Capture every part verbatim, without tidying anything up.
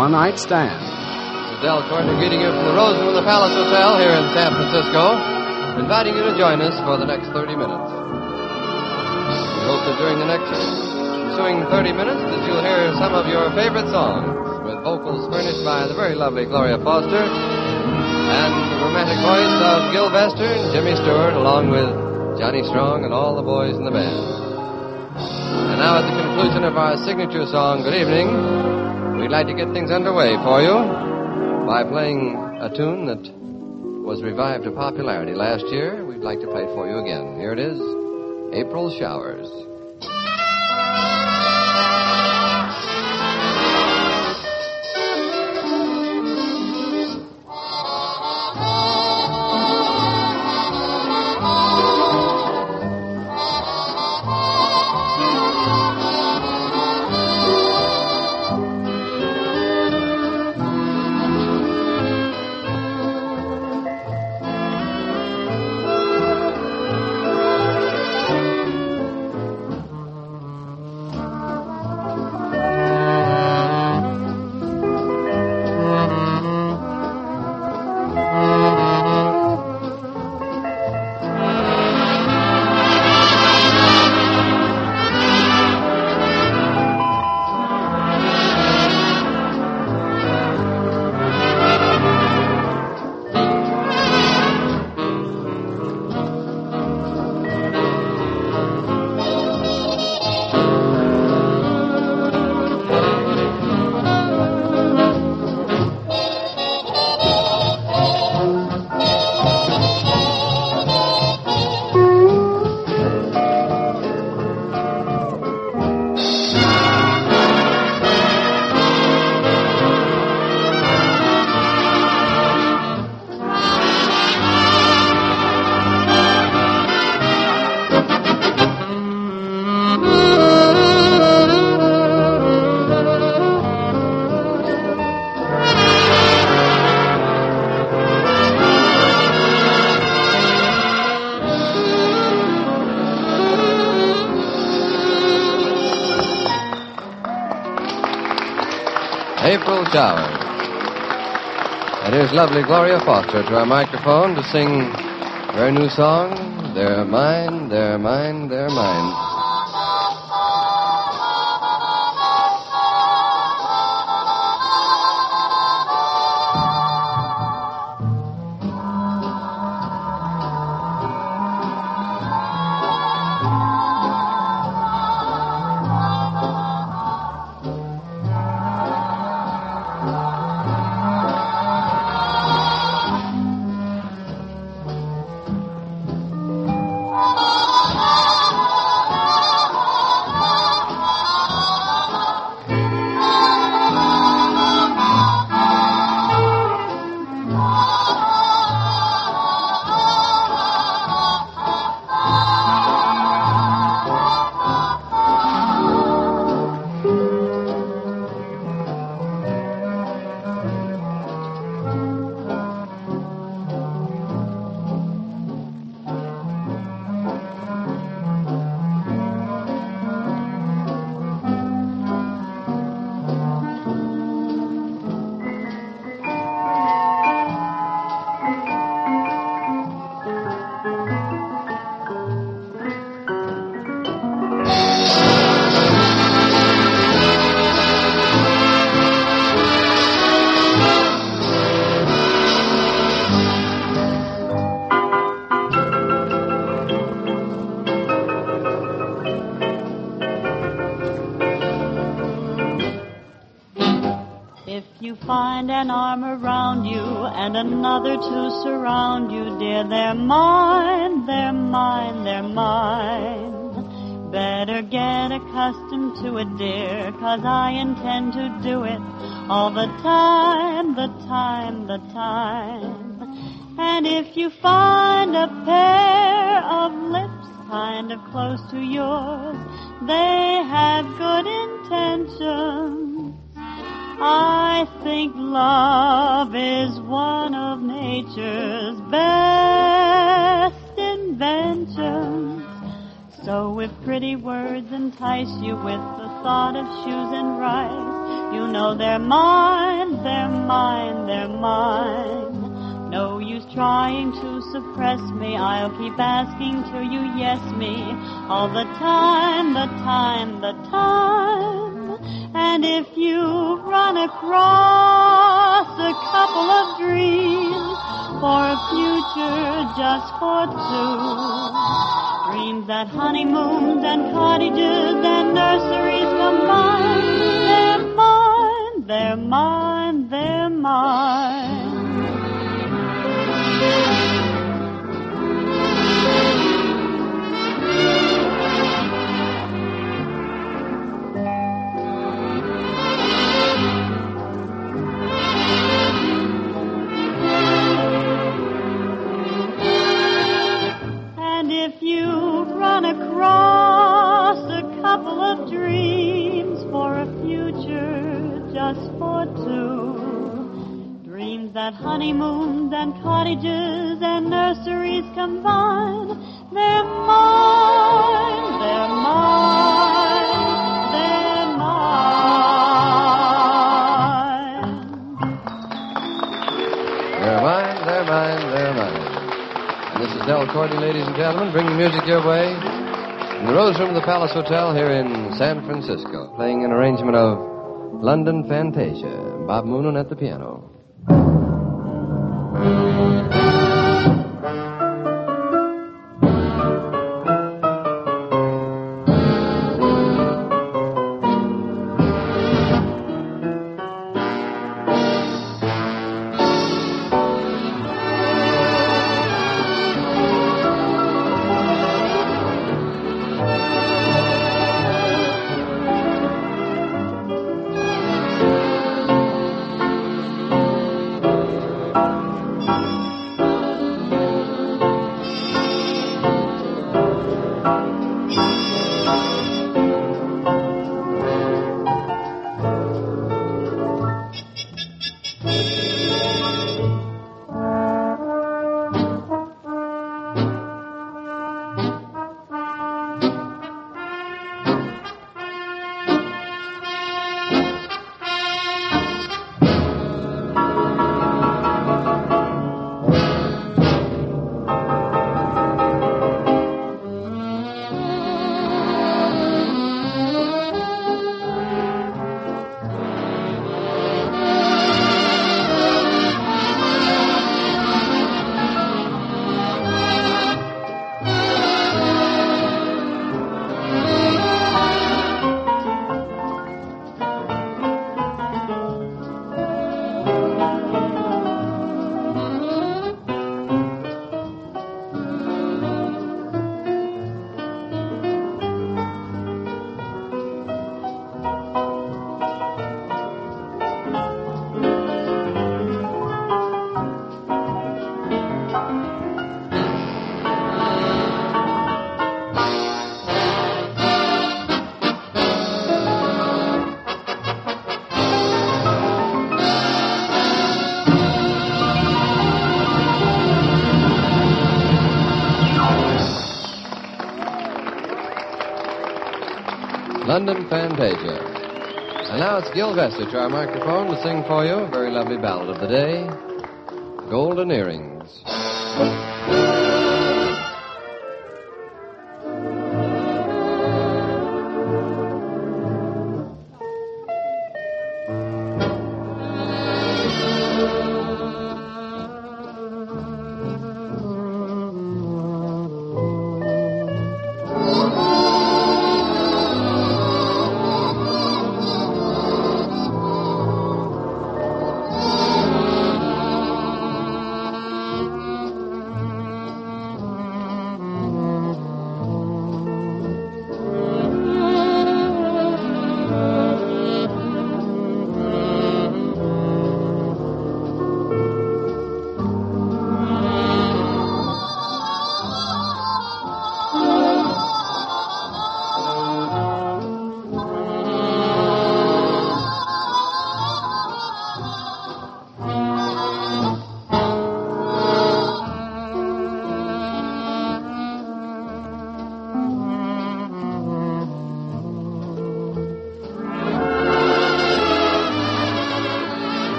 one-night stand. This is Del Corner greeting you from the Rosewood Palace Hotel here in San Francisco, inviting you to join us for the next thirty minutes. We hope that during the next ensuing thirty minutes that you'll hear some of your favorite songs with vocals furnished by the very lovely Gloria Foster and the romantic voice of Gil Vester and Jimmy Stewart, along with Johnny Strong and all the boys in the band. And now at the conclusion of our signature song, Good Evening, we'd like to get things underway for you by playing a tune that was revived to popularity last year. We'd like to play it for you again. Here it is, April Showers. April Showers. And here's lovely Gloria Foster to our microphone to sing her new song, They're Mine, They're Mine, They're Mine. Find an arm around you and another to surround you, dear. They're mine, they're mine, they're mine. Better get accustomed to it, dear, 'cause I intend to do it all the time, the time, the time. And if you find a pair of lips kind of close to yours, they have good intentions. I think love is one of nature's best inventions. So if pretty words entice you with the thought of shoes and rice. You know they're mine, they're mine, they're mine. No use trying to suppress me. I'll keep asking till you yes me. All the time, the time, the time. And if you run across a couple of dreams for a future just for two, dreams that honeymoons and cottages and nurseries combine, they're mine, they're mine, they're mine. And if you run across a couple of dreams for a future just for two, dreams that honeymoons and cottages and nurseries combine, they're mine, they're mine, they're mine. They're mine, they're mine, they're mine. And this is Del Cordy, ladies and gentlemen, bringing music your way in the Rose Room of the Palace Hotel here in San Francisco, playing an arrangement of London Fantasia, Bob Moonen at the piano. London Fantasia. And now it's Gil Vester to our microphone to sing for you a very lovely ballad of the day, Golden Earrings.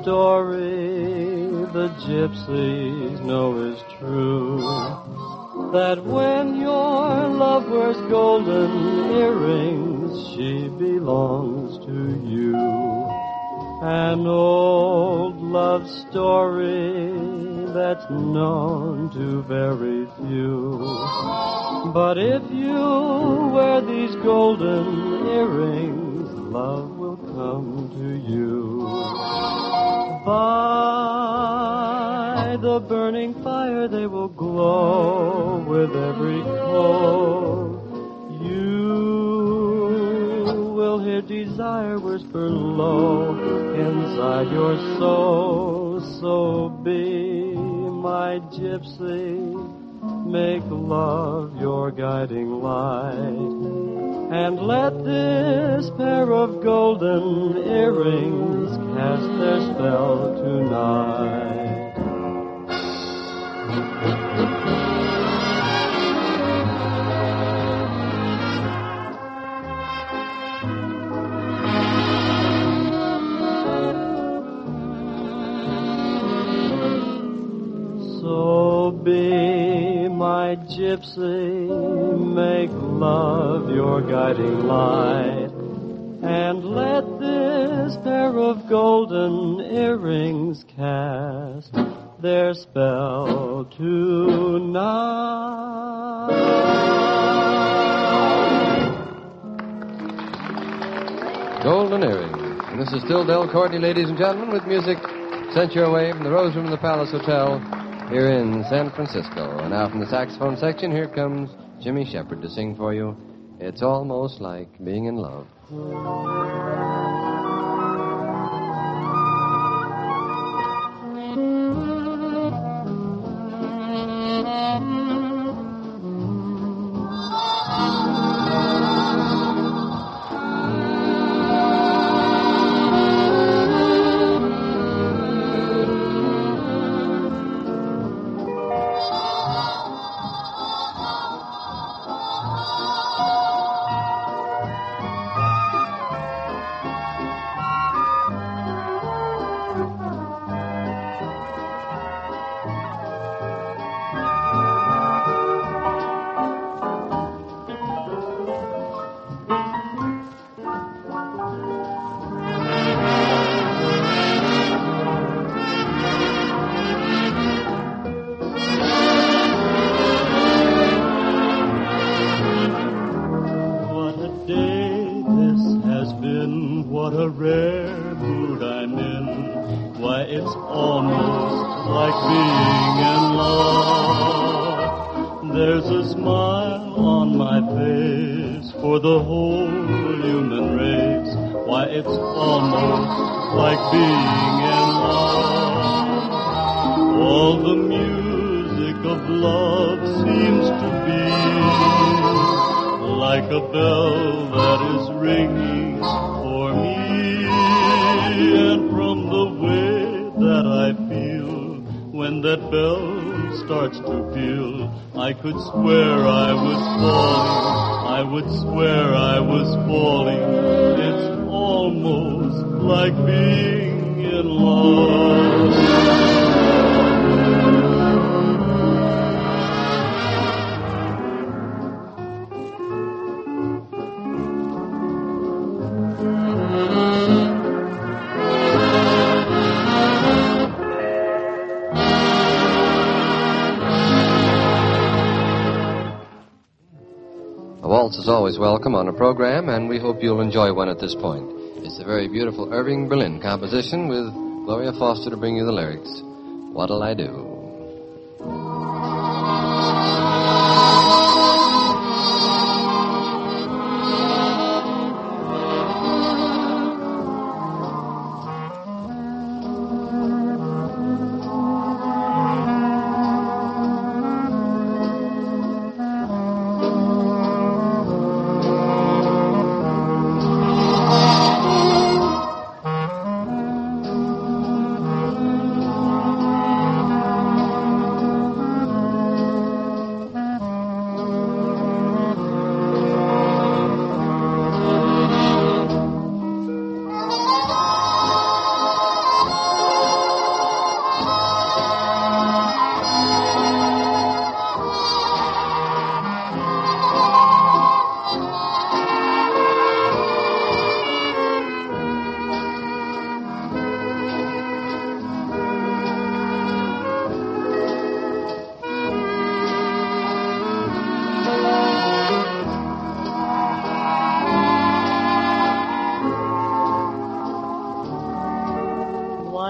story the gypsies know is true, that when your love wears golden earrings, she belongs to you. An old love story that's known to very few. But if you wear these golden earrings, love will come to you. By the burning fire they will glow with every coal. You will hear desire whisper low inside your soul. So be my gypsy, make love your guiding light, and let this pair of golden earrings cast their spell tonight. So be my gypsy, make love your guiding light, and let this pair of golden earrings cast their spell tonight. Golden Earrings. And this is still Del Courtney, ladies and gentlemen, with music sent your way from the Rose Room of the Palace Hotel here in San Francisco. And now from the saxophone section, here comes Jimmy Shepherd to sing for you, It's Almost Like Being in Love. What a rare mood I'm in. Why, it's almost like being in love. There's a smile on my face for the whole human race. Why, it's almost like being in love. All the music of love seems to be like a bell that is ringing for me. And from the way that I feel when that bell starts to peal, I could swear I was falling, I would swear I was falling. It's almost like being in love. A waltz is always welcome on a program, and we hope you'll enjoy one at this point. It's a very beautiful Irving Berlin composition with Gloria Foster to bring you the lyrics. What'll I do?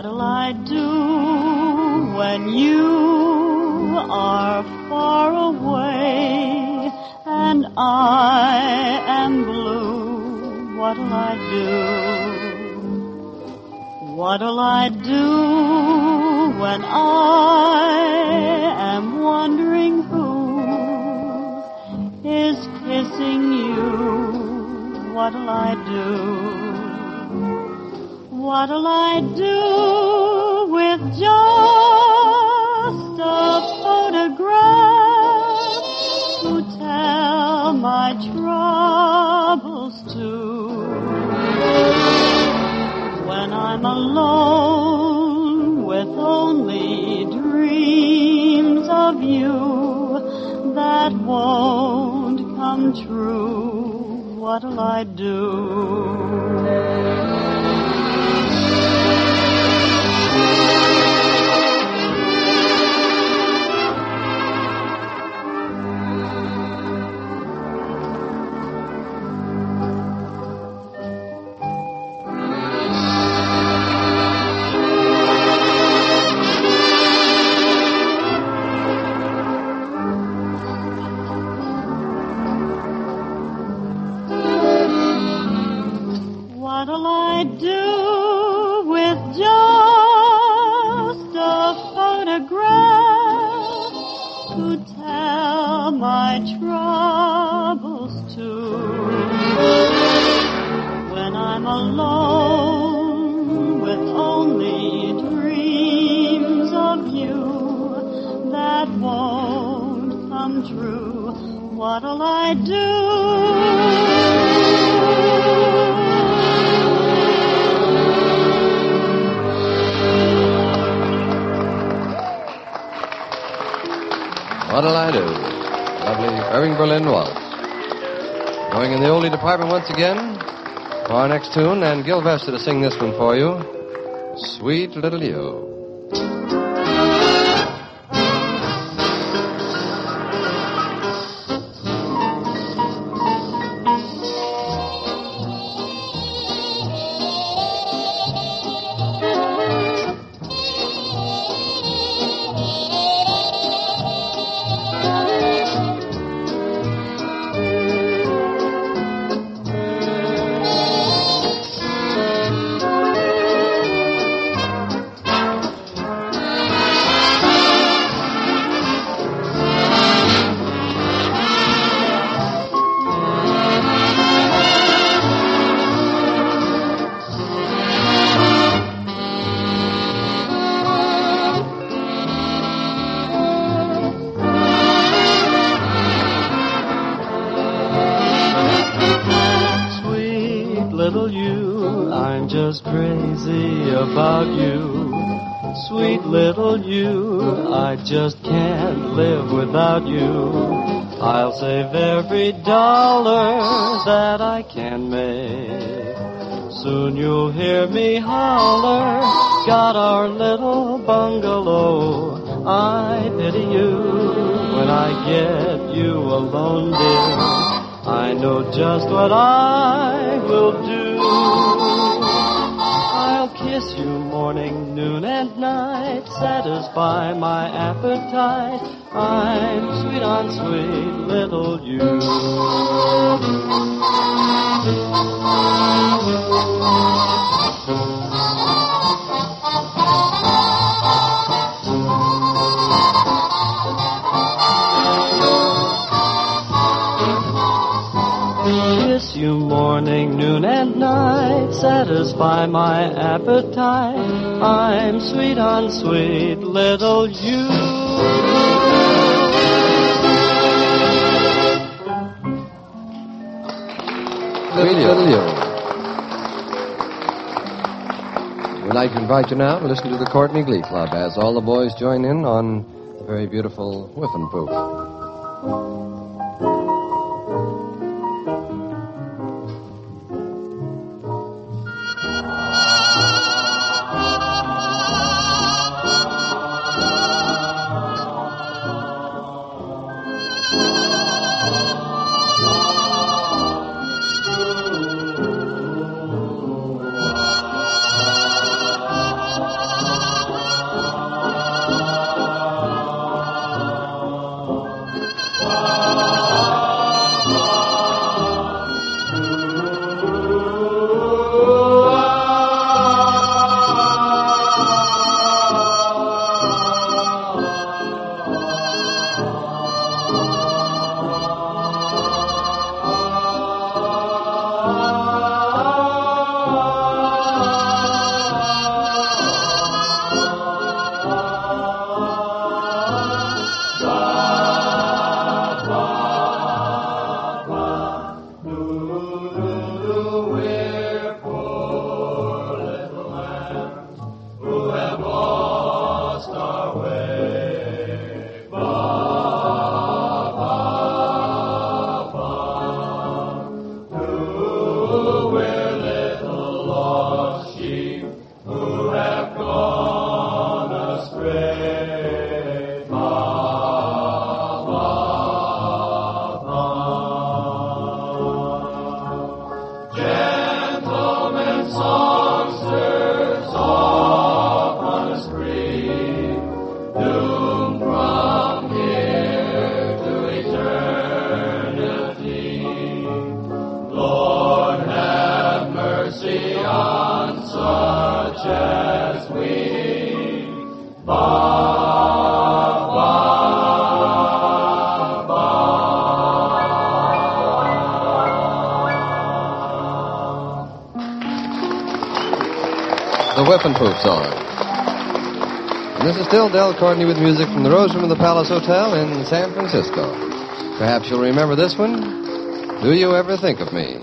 What'll I do when you are far away and I am blue? What'll I do? What'll I do when I am wondering who is kissing you? What'll I do? What'll I do with just a photograph to tell my troubles to? When I'm alone with only dreams of you that won't come true, what'll I do? What'll I do with just a photograph to tell my troubles to? When I'm alone with only dreams of you that won't come true, what'll I do? What'll I do? Lovely Irving Berlin waltz. Going in the oldie department once again for our next tune, and Gil Vester to sing this one for you. Sweet Little You. Little you, I'm just crazy about you. Sweet little you, I just can't live without you. I'll save every dollar that I can make. Soon you'll hear me holler, got our little bungalow. I pity you when I get you alone, dear. I know just what I will do. I'll kiss you morning, noon, and night, satisfy my appetite. I'm sweet on sweet little you. Kiss you morning, noon, and night, satisfy my appetite. I'm sweet on sweet little you. Sweet little you. We'd like to invite you now to listen to the Courtney Glee Club as all the boys join in on a very beautiful Whiffenpoof. songsters off on a spree, doomed from here to eternity. Lord, have mercy on such as we. Ba, ba, ba. The Weapon-Proof Song. And this is still Del Courtney with music from the Rose Room of the Palace Hotel in San Francisco. Perhaps you'll remember this one. Do You Ever Think of Me?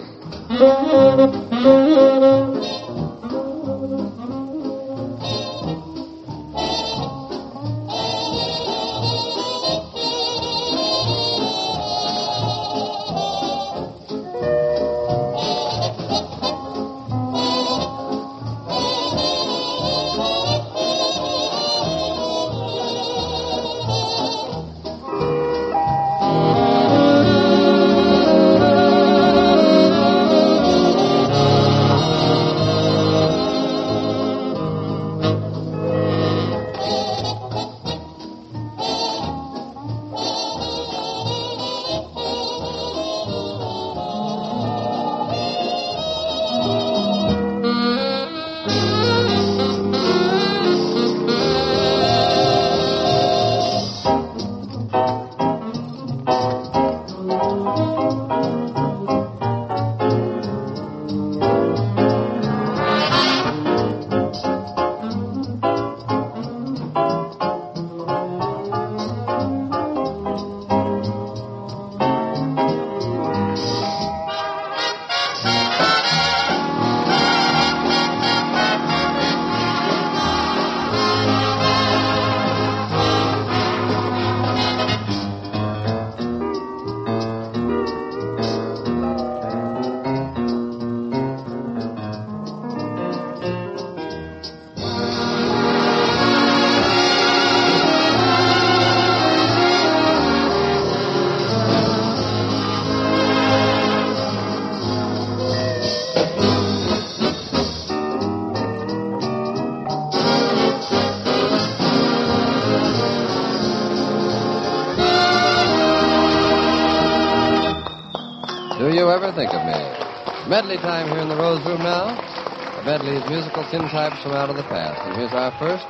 Do You Ever Think of Me? Medley time here in the Rose Room now. A medley of musical tintypes from out of the past. And here's our first.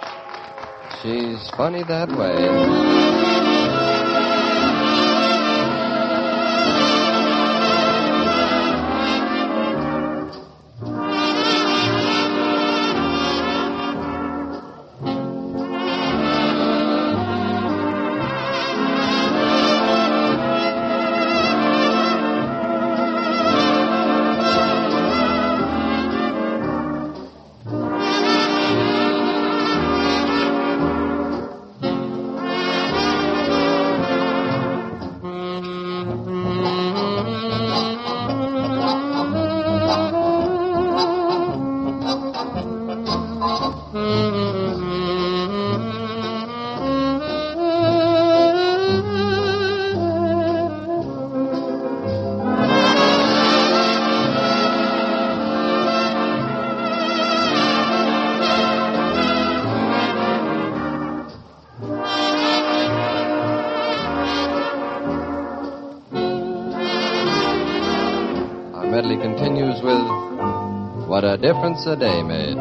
She's Funny That Way. Medley continues with What a Difference a Day Made.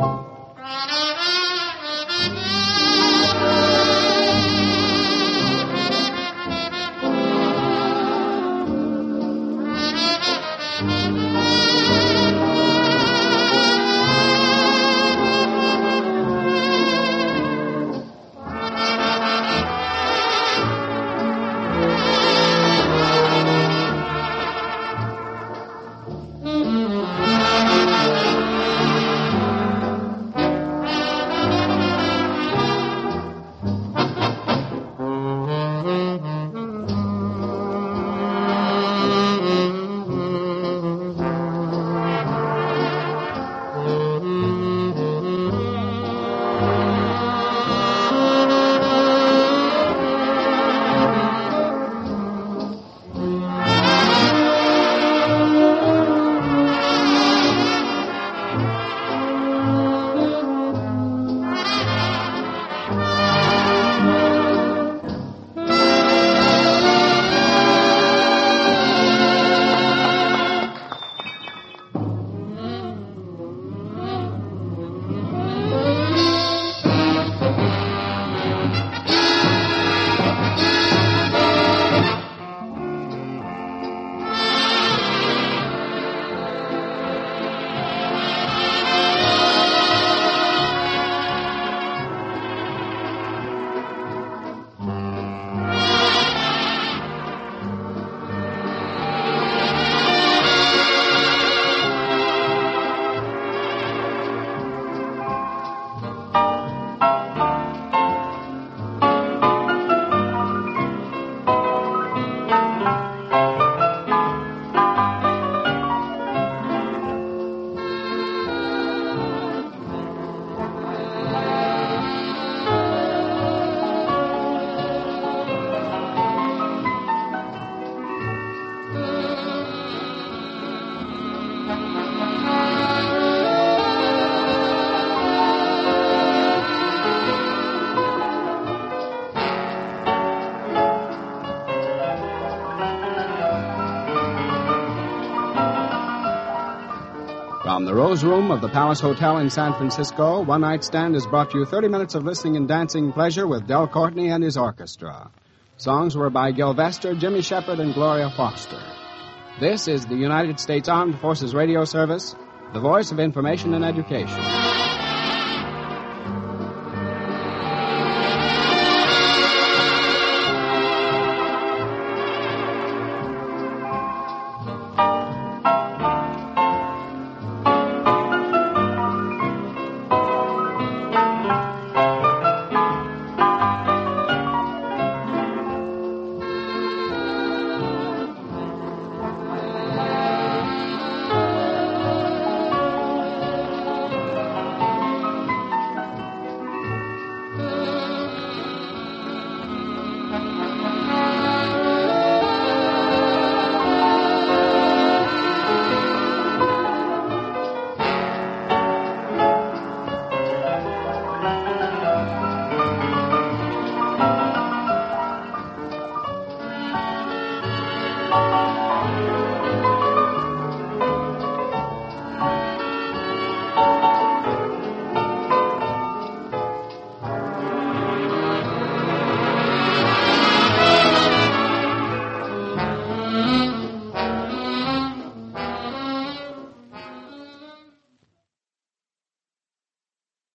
Rose Room of the Palace Hotel in San Francisco, One Night Stand has brought you thirty minutes of listening and dancing pleasure with Del Courtney and his orchestra. Songs were by Gil Vester, Jimmy Shepard, and Gloria Foster. This is the United States Armed Forces Radio Service, the voice of information and education.